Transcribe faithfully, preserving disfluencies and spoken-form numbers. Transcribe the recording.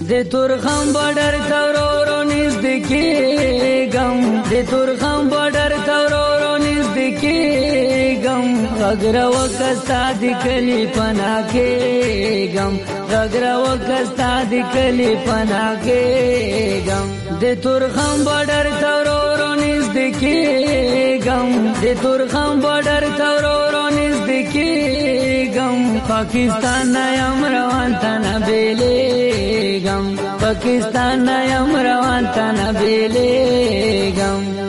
د تورخم بارډر تورورو نزدکیږم د تورخم بارډر تورورو نزدکیږم غږره وکستا د کلی پناه کېږم غږره وکستا د کلی پناه کېږم د تورخم بارډر تورورو نزدکیږم د تورخم بارډر تورورو نزدکیږم پاکستان یم روان ته نه بیلیږم پاکستان یم روان ته نه بیلیږم